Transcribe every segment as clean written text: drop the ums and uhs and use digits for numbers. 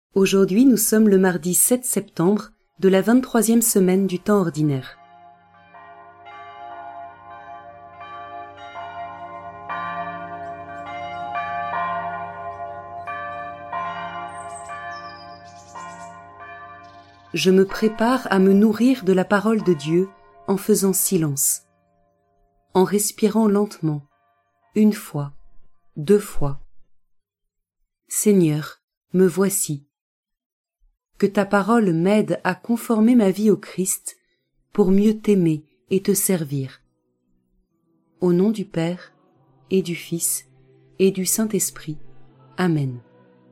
Aujourd'hui, nous sommes le mardi 7 septembre de la 23e semaine du temps ordinaire. Je me prépare à me nourrir de la parole de Dieu en faisant silence, en respirant lentement, une fois, 2 fois. Seigneur, me voici. Que ta parole m'aide à conformer ma vie au Christ pour mieux t'aimer et te servir. Au nom du Père et du Fils et du Saint-Esprit. Amen.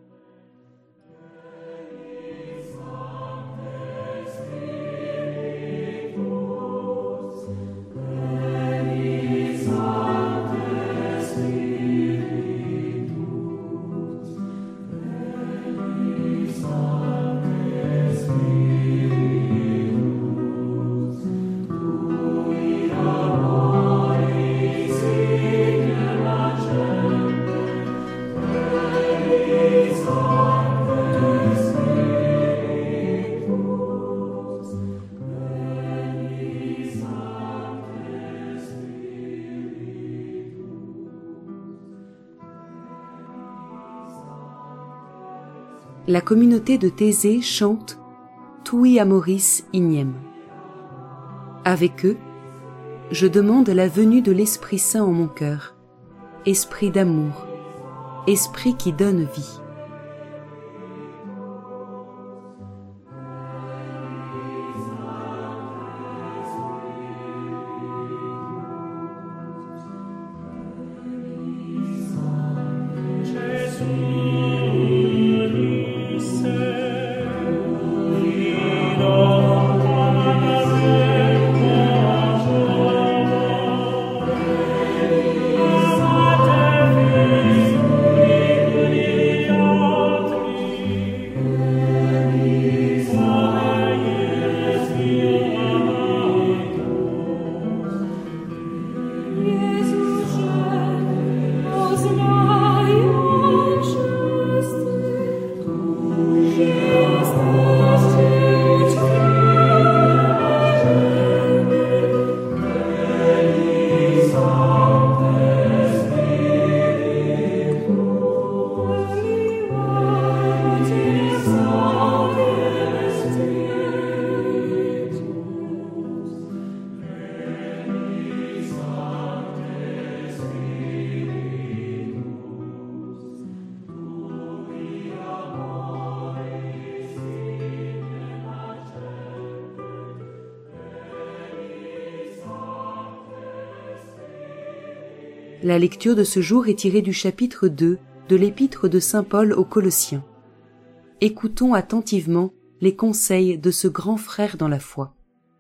La communauté de Thésée chante « Tui amoris ignem ». Avec eux, je demande la venue de l'Esprit Saint en mon cœur, esprit d'amour, esprit qui donne vie. La lecture de ce jour est tirée du chapitre 2 de l'épître de saint Paul aux Colossiens. Écoutons attentivement les conseils de ce grand frère dans la foi.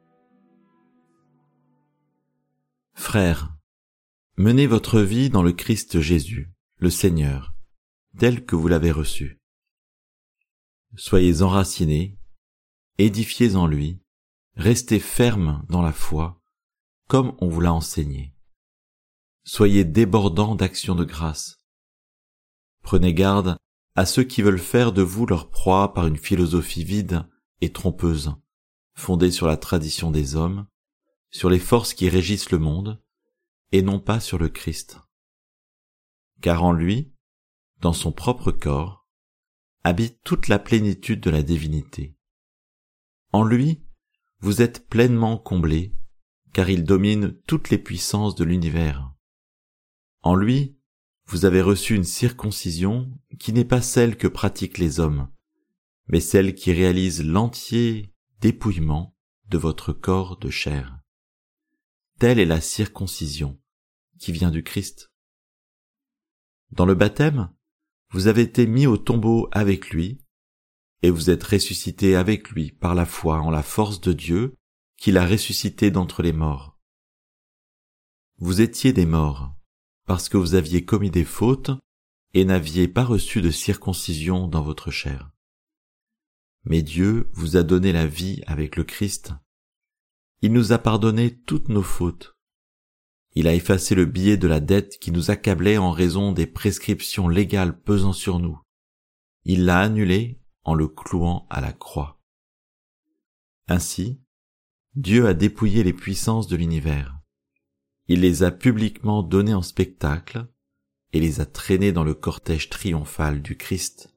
Frères, menez votre vie dans le Christ Jésus, le Seigneur, tel que vous l'avez reçu. Soyez enracinés, édifiés en lui, restez fermes dans la foi, comme on vous l'a enseigné. Soyez débordants d'actions de grâce. Prenez garde à ceux qui veulent faire de vous leur proie par une philosophie vide et trompeuse, fondée sur la tradition des hommes, sur les forces qui régissent le monde, et non pas sur le Christ. Car en lui, dans son propre corps, habite toute la plénitude de la divinité. En lui, vous êtes pleinement comblés, car il domine toutes les puissances de l'univers. En lui, vous avez reçu une circoncision qui n'est pas celle que pratiquent les hommes, mais celle qui réalise l'entier dépouillement de votre corps de chair. Telle est la circoncision qui vient du Christ. Dans le baptême, vous avez été mis au tombeau avec lui, et vous êtes ressuscités avec lui par la foi en la force de Dieu qui l'a ressuscité d'entre les morts. Vous étiez des morts, parce que vous aviez commis des fautes et n'aviez pas reçu de circoncision dans votre chair. Mais Dieu vous a donné la vie avec le Christ. Il nous a pardonné toutes nos fautes. Il a effacé le billet de la dette qui nous accablait en raison des prescriptions légales pesant sur nous. Il l'a annulé en le clouant à la croix. Ainsi, Dieu a dépouillé les puissances de l'univers. Il les a publiquement données en spectacle et les a traînées dans le cortège triomphal du Christ.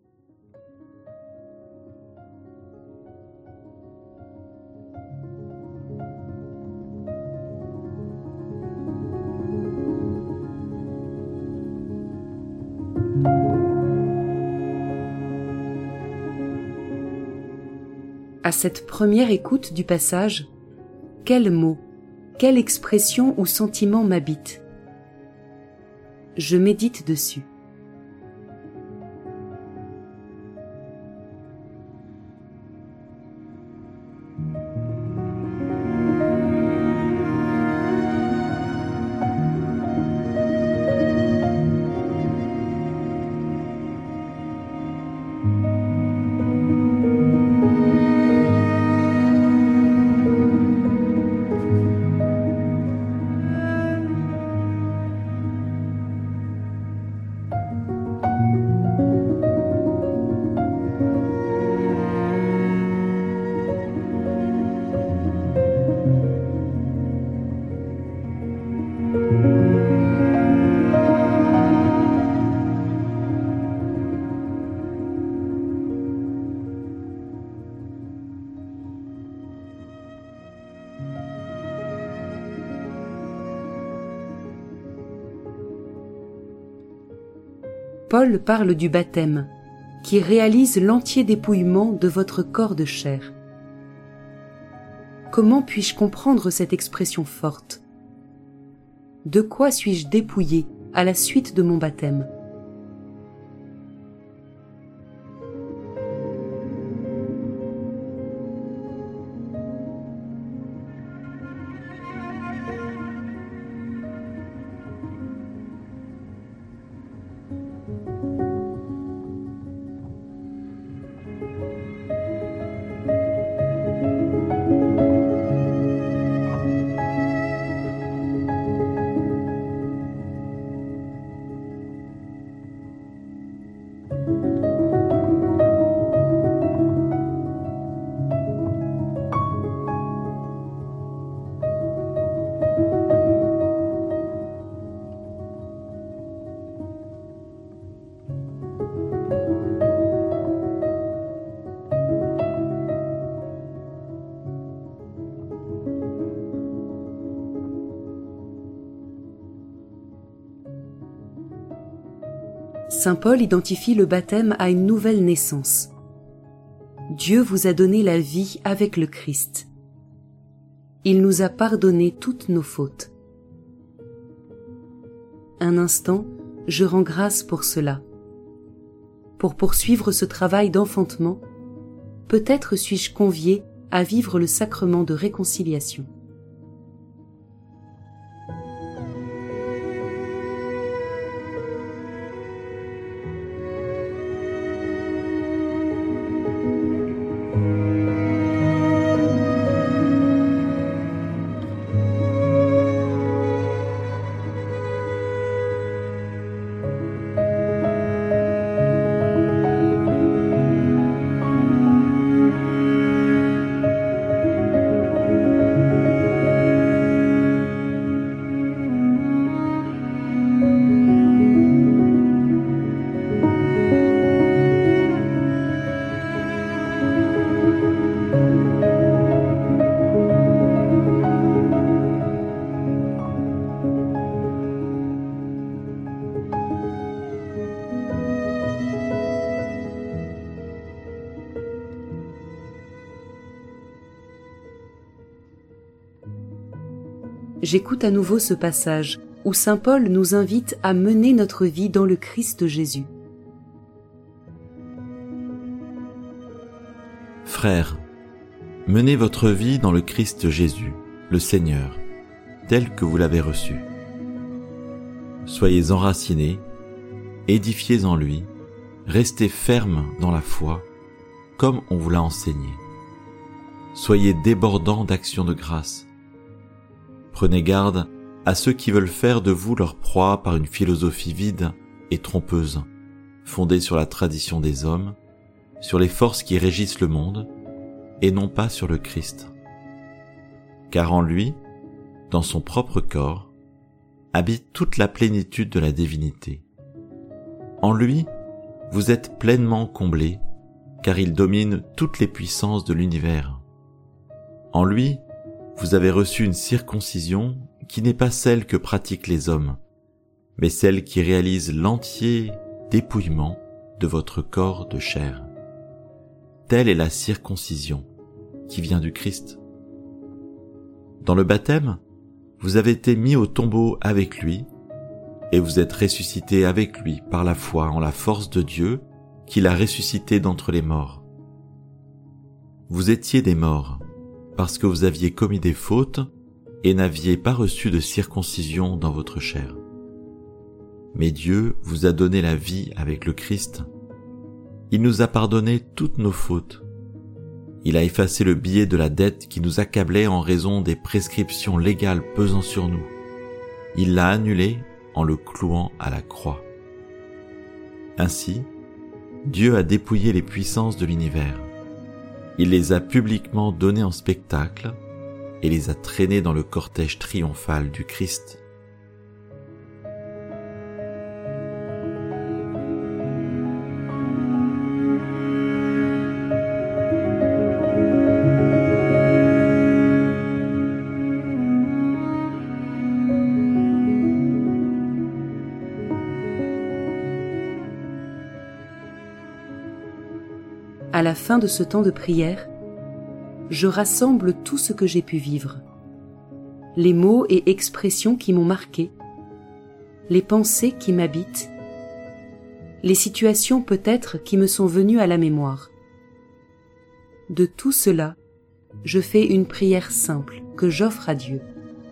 À cette première écoute du passage, quel mot, quelle expression ou sentiment m'habite ? Je médite dessus. Paul parle du baptême, qui réalise l'entier dépouillement de votre corps de chair. Comment puis-je comprendre cette expression forte ? De quoi suis-je dépouillé à la suite de mon baptême ? Saint Paul identifie le baptême à une nouvelle naissance. Dieu vous a donné la vie avec le Christ. Il nous a pardonné toutes nos fautes. Un instant, je rends grâce pour cela. Pour poursuivre ce travail d'enfantement, peut-être suis-je convié à vivre le sacrement de réconciliation. J'écoute à nouveau ce passage où saint Paul nous invite à mener notre vie dans le Christ Jésus. Frères, menez votre vie dans le Christ Jésus, le Seigneur, tel que vous l'avez reçu. Soyez enracinés, édifiés en lui, restez fermes dans la foi, comme on vous l'a enseigné. Soyez débordants d'actions de grâce. Prenez garde à ceux qui veulent faire de vous leur proie par une philosophie vide et trompeuse, fondée sur la tradition des hommes sur les forces qui régissent le monde et non pas sur le Christ. Car en lui, dans son propre corps, habite toute la plénitude de la divinité. En lui, vous êtes pleinement comblés, car il domine toutes les puissances de l'univers. En lui, vous avez reçu une circoncision qui n'est pas celle que pratiquent les hommes, mais celle qui réalise l'entier dépouillement de votre corps de chair. Telle est la circoncision qui vient du Christ. Dans le baptême, vous avez été mis au tombeau avec lui, et vous êtes ressuscités avec lui par la foi en la force de Dieu qui l'a ressuscité d'entre les morts. Vous étiez des morts, parce que vous aviez commis des fautes et n'aviez pas reçu de circoncision dans votre chair. Mais Dieu vous a donné la vie avec le Christ. Il nous a pardonné toutes nos fautes. Il a effacé le billet de la dette qui nous accablait en raison des prescriptions légales pesant sur nous. Il l'a annulé en le clouant à la croix. Ainsi, Dieu a dépouillé les puissances de l'univers. Il les a publiquement données en spectacle et les a traînées dans le cortège triomphal du Christ. À la fin de ce temps de prière, je rassemble tout ce que j'ai pu vivre, les mots et expressions qui m'ont marqué, les pensées qui m'habitent, les situations peut-être qui me sont venues à la mémoire. De tout cela, je fais une prière simple que j'offre à Dieu.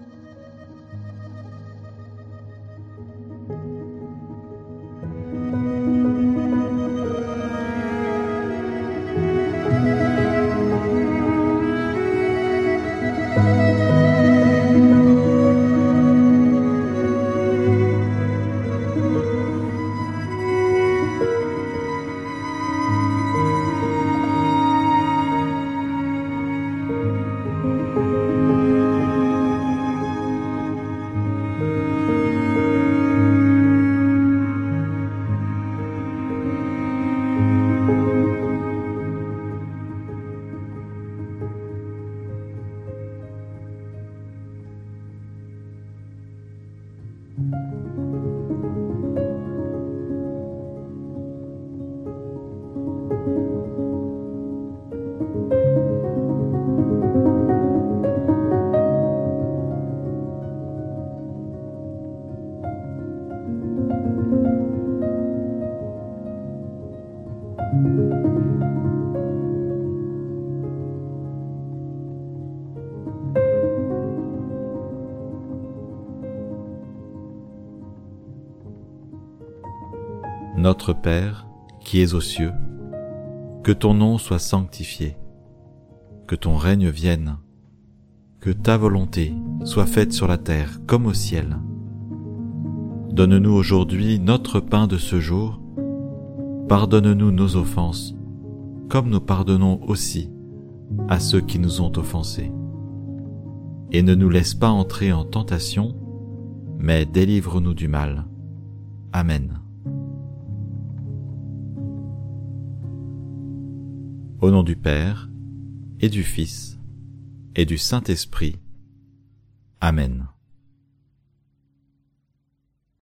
Notre Père, qui es aux cieux, que ton nom soit sanctifié, que ton règne vienne, que ta volonté soit faite sur la terre comme au ciel. Donne-nous aujourd'hui notre pain de ce jour, pardonne-nous nos offenses, comme nous pardonnons aussi à ceux qui nous ont offensés. Et ne nous laisse pas entrer en tentation, mais délivre-nous du mal. Amen. Au nom du Père, et du Fils, et du Saint-Esprit. Amen.